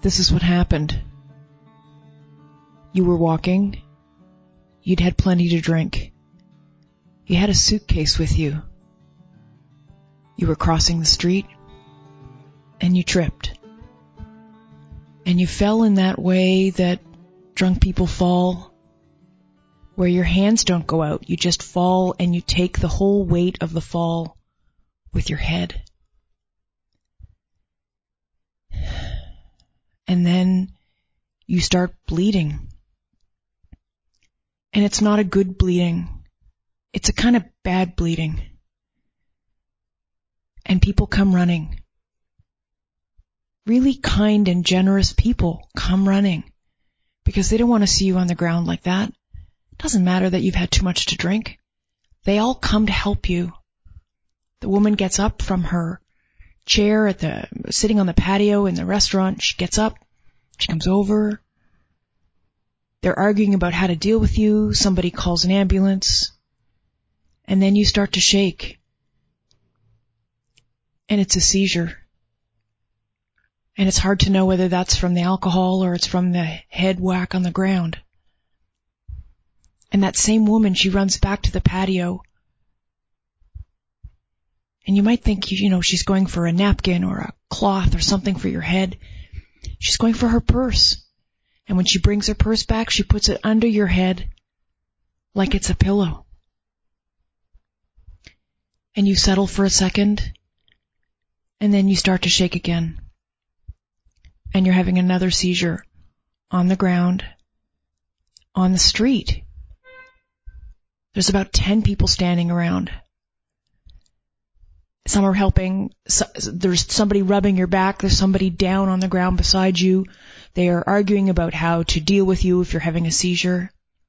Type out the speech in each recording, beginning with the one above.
This is what happened. You were walking. You'd had plenty to drink. You had a suitcase with you. You were crossing the street, and you tripped. And you fell in that way that drunk people fall, where your hands don't go out. You just fall, and you take the whole weight of the fall with your head. And then you start bleeding. And it's not a good bleeding. It's a kind of bad bleeding. And people come running. Really kind and generous people come running because they don't want to see you on the ground like that. It doesn't matter that you've had too much to drink. They all come to help you. The woman gets up from her chair sitting on the patio in the restaurant. She gets up. She comes over. They're arguing about how to deal with you. Somebody calls an ambulance. And then you start to shake. And it's a seizure. And it's hard to know whether that's from the alcohol or it's from the head whack on the ground. And that same woman, she runs back to the patio. And you might think, she's going for a napkin or a cloth or something for your head. She's going for her purse. And when she brings her purse back, she puts it under your head like it's a pillow. And you settle for a second, and then you start to shake again. And you're having another seizure on the ground, on the street. There's about 10 people standing around. Some are helping. There's somebody rubbing your back. There's somebody down on the ground beside you. They are arguing about how to deal with you if you're having a seizure.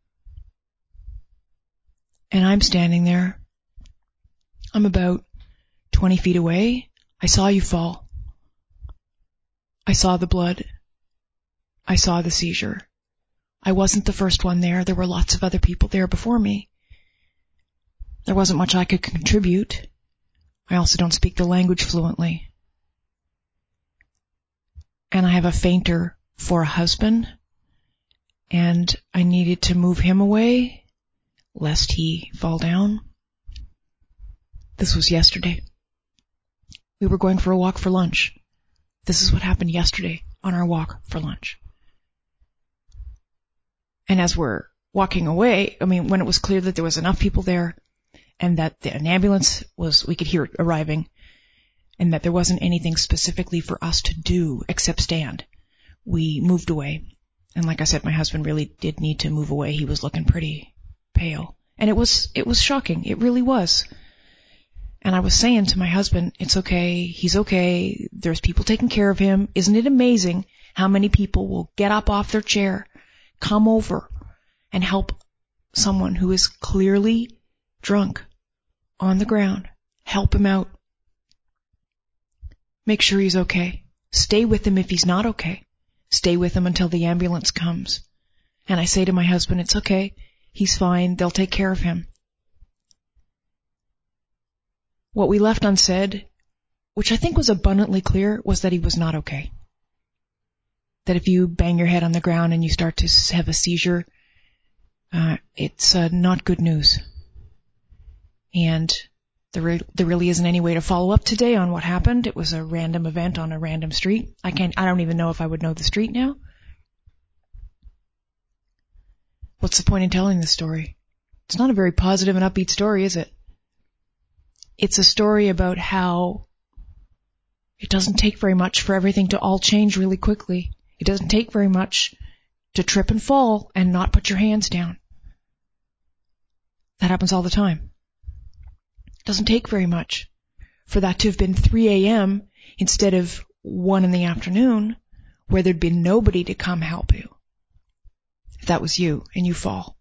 And I'm standing there. I'm about 20 feet away. I saw you fall. I saw the blood. I saw the seizure. I wasn't the first one there. There were lots of other people there before me. There wasn't much I could contribute. I also don't speak the language fluently. And I have a fainter for a husband, and I needed to move him away lest he fall down. This was yesterday. We were going for a walk for lunch. This is what happened yesterday on our walk for lunch. And as we're walking away, when it was clear that there was enough people there and that an ambulance we could hear it arriving, and that there wasn't anything specifically for us to do except stand, we moved away. And like I said, my husband really did need to move away. He was looking pretty pale. And it was shocking. It really was. And I was saying to my husband, it's okay, he's okay, there's people taking care of him. Isn't it amazing how many people will get up off their chair, come over, and help someone who is clearly drunk on the ground, help him out, make sure he's okay, stay with him if he's not okay, stay with him until the ambulance comes. And I say to my husband, it's okay, he's fine, they'll take care of him. What we left unsaid, which I think was abundantly clear, was that he was not okay. That if you bang your head on the ground and you start to have a seizure, it's not good news. And there really isn't any way to follow up today on what happened. It was a random event on a random street. I don't even know if I would know the street now. What's the point in telling this story? It's not a very positive and upbeat story, is it? It's a story about how it doesn't take very much for everything to all change really quickly. It doesn't take very much to trip and fall and not put your hands down. That happens all the time. It doesn't take very much for that to have been 3 a.m. instead of 1 in the afternoon, where there'd been nobody to come help you. If that was you and you fall.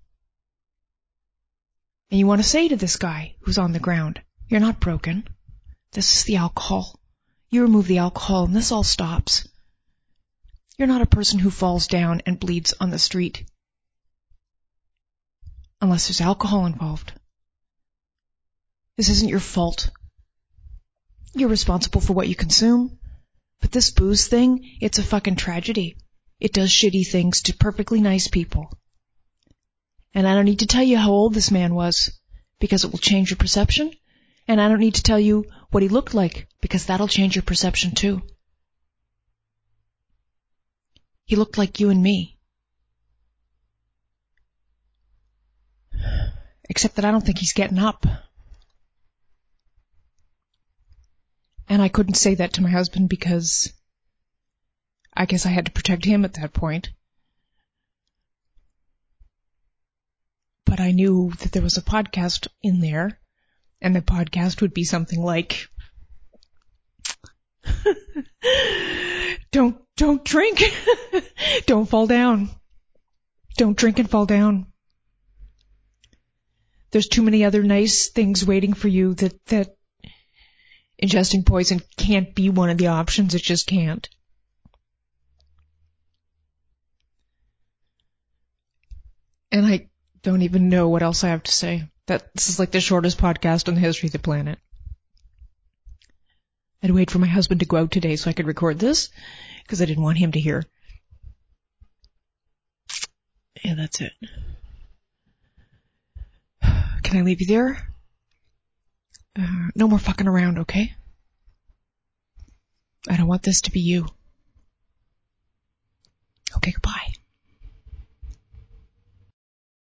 And you want to say to this guy who's on the ground, you're not broken. This is the alcohol. You remove the alcohol and this all stops. You're not a person who falls down and bleeds on the street. Unless there's alcohol involved. This isn't your fault. You're responsible for what you consume. But this booze thing, it's a fucking tragedy. It does shitty things to perfectly nice people. And I don't need to tell you how old this man was, because it will change your perception. And I don't need to tell you what he looked like, because that'll change your perception too. He looked like you and me. Except that I don't think he's getting up. And I couldn't say that to my husband because I guess I had to protect him at that point. But I knew that there was a podcast in there, and the podcast would be something like, Don't drink. Don't fall down. Don't drink and fall down. There's too many other nice things waiting for you that ingesting poison can't be one of the options. It just can't. And I don't even know what else I have to say. This is like the shortest podcast in the history of the planet. I had to wait for my husband to go out today so I could record this, because I didn't want him to hear. Yeah, that's it. Can I leave you there? No more fucking around, okay? I don't want this to be you. Okay, goodbye.